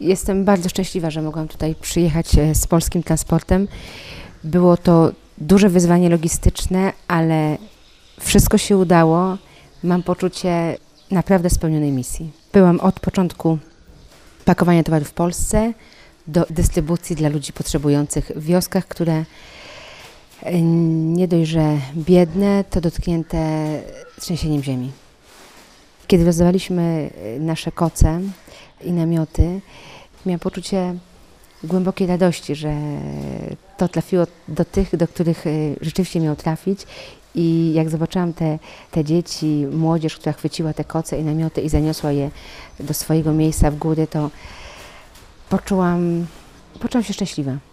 Jestem bardzo szczęśliwa, że mogłam tutaj przyjechać z polskim transportem. Było to duże wyzwanie logistyczne, ale wszystko się udało. Mam poczucie naprawdę spełnionej misji. Byłam od początku pakowania towarów w Polsce do dystrybucji dla ludzi potrzebujących w wioskach, które nie dość, że biedne, to dotknięte trzęsieniem ziemi. Kiedy rozdawaliśmy nasze koce i namioty, miałam poczucie głębokiej radości, że to trafiło do tych, do których rzeczywiście miało trafić. I jak zobaczyłam te dzieci, młodzież, która chwyciła te koce i namioty i zaniosła je do swojego miejsca w góry, to poczułam się szczęśliwa.